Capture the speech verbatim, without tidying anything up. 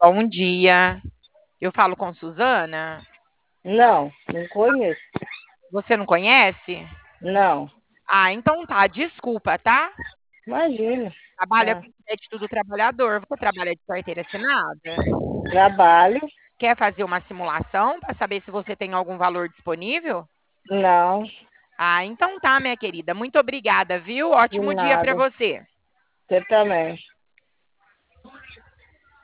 Bom dia. Eu falo com Suzana? Não, não conheço. Você não conhece? Não, Ah, então tá, desculpa, tá? imagina. Trabalha Ah, com crédito do trabalhador. Você trabalha de carteira assinada? trabalho? Quer fazer uma simulação para saber se você tem algum valor disponível? Não, Ah, então tá, minha querida. Muito obrigada, viu? Ótimo de dia para nada. você. Você também.